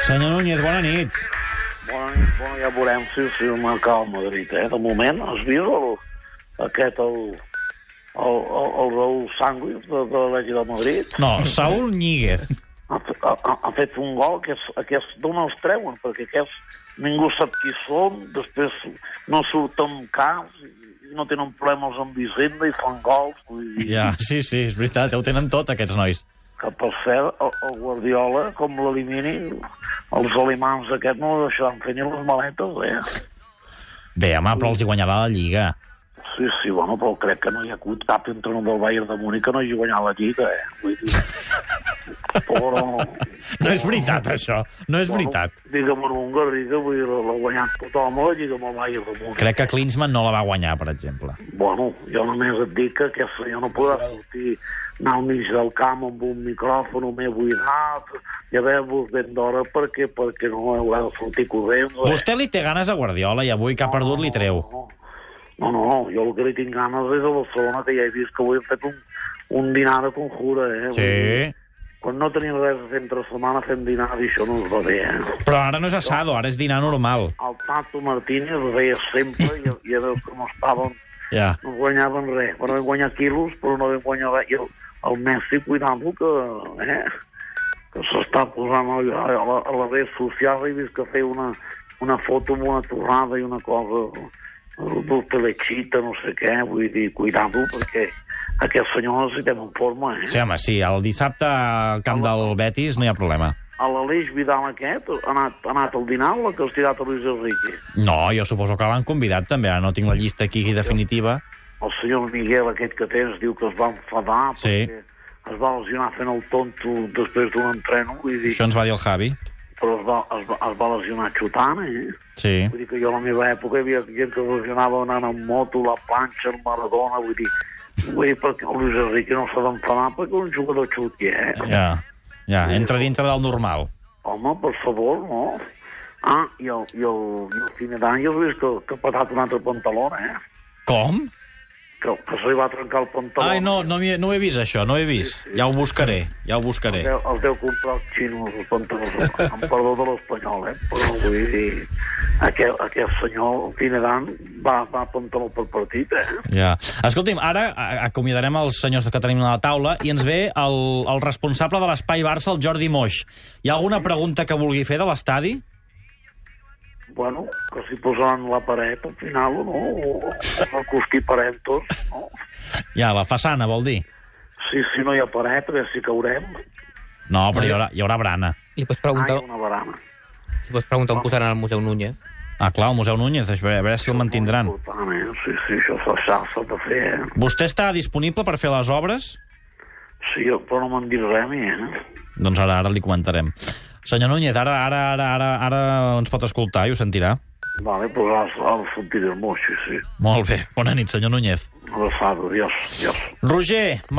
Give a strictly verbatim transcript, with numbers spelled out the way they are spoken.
Senyor Núñez, bona nit. Bona nit, bueno, ja veurem si, si el marca el Madrid, eh? De moment, has vist el, aquest, el, el, el, el Raúl Sanguis de, de l'Atlètic de Madrid? No, Saúl Ñíguez. Ha, ha, ha fet un gol que és, aquest d'on els treuen, perquè aquests ningú sap qui són, després no surten cas, i no tenen problemes amb Hisenda i fan gols. Vull dir, Ja, sí, sí, és veritat, ja ho tenen tot, aquests nois. que per cert, el, el Guardiola, com l'elimini, els alemans aquests no deixaran fer ni les maletes, eh? Bé, home, però els hi guanyarà la Lliga. Sí, sí, bueno, però crec que no hi ha hagut cap entrenador del Bayern de Múnich que no hagi guanyat la Lliga, eh? Vull dir... Però... No és veritat, això. No és veritat. Bueno, digue'm en un Garriga, vull dir, l'ha guanyat tothom a la Lliga amb el Bayern de Múnich. Crec que Klinsmann no la va guanyar, per exemple. Bueno, jo només et dic que aquest senyor no podrà sortir, anar al mig del camp amb un micròfon, m'he buidat, i haver-vos ben d'hora perquè, perquè no haurà de sortir corrent. Eh? Vostè li té ganes a Guardiola i avui que ha perdut li treu. No, no, no, no, jo el que li tinc ganes és a Barcelona, que ja he vist que avui hem fet un, un dinar de conjura, eh? Sí. Quan no tenim res a fer entre setmana fem dinar i això no ens va bé, eh? Però ara no és assado, ara és dinar normal. El Tato Martínez ho veia sempre i, i a veure com estaven, Ja. no guanyaven res. Però vam guanyar quilos, però no vam guanyar res. I el, el Messi, cuidant-lo, que, eh, que s'està posant a, a, la, a la red social, he vist que feia una, una foto amb una torrada i una cosa del telexita, no sé què, vull dir, cuidant-lo, perquè aquest senyor necessitem en forma, eh? Sí, home, sí, el dissabte al camp del Betis no hi ha problema. A l'Aleix Vidal aquest ha anat, ha anat al dinar o l'ha castigat a Luis Enrique? No, jo suposo que l'han convidat també, ara no tinc la llista aquí definitiva. El senyor Miguel aquest que tens diu que es va enfadar Sí. perquè es va lesionar fent el tonto després d'un entreno, vull dir, Això ens va dir el Javi. però es va, es, va, es va lesionar xutant, eh? Sí. Vull dir que jo a la meva època hi havia gent que es lesionava anant amb moto, la planxa, el Maradona, vull dir, vull dir perquè el Luis Enrique no s'ha d'enfadar perquè un jugador xuti, eh? Ja, ja, entra dintre del normal. Home, per favor, no? Ah, i el, i el, i el Finedany, has vist que, que ha patat un altre pantaló, eh? Com? Que, que se li va trencar el pantaló. Ai, no, no, no ho he vist, això, no ho he vist. Sí, sí. Ja ho buscaré, ja ho buscaré. Els deu, els deu comprar els xinos, els pantalons, amb perdó de l'espanyol, eh? Però vull dir, aquest, aquest senyor, el Finedan, va, va pantaló per partit, eh? Ja. Escolti'm, ara a- acomiadarem els senyors que tenim a la taula i ens ve el, el responsable de l'Espai Barça, el Jordi Moix. Hi ha alguna pregunta que vulgui fer de l'estadi? Bueno, que s'hi posaran la paret al final, o no? O, o que us parem tots, no? Ja, la façana, vol dir? Si, si no hi ha paret, a veure si caurem. No, però hi haurà, hi haurà brana. I pots Ah, preguntar, hi ha una barana. i pots preguntar on posaran el Museu Núñez. Ah, clar, el Museu Núñez, a veure, a veure si el mantindran. Molt important, eh? Sí, sí, això s'ha s'ha de fer, eh? Vostè està disponible per fer les obres? Sí, però no m'han dit res a mi, eh? Doncs ara ara li comentarem. Senyor Núñez, ara, ara, ara, ara, ara ens pot escoltar i ho sentirà. Vale, pues ara, ara sentiré el moix, sí, sí. Molt bé. Bona nit, senyor Núñez. Una abraçada, adiós, adiós. Roger,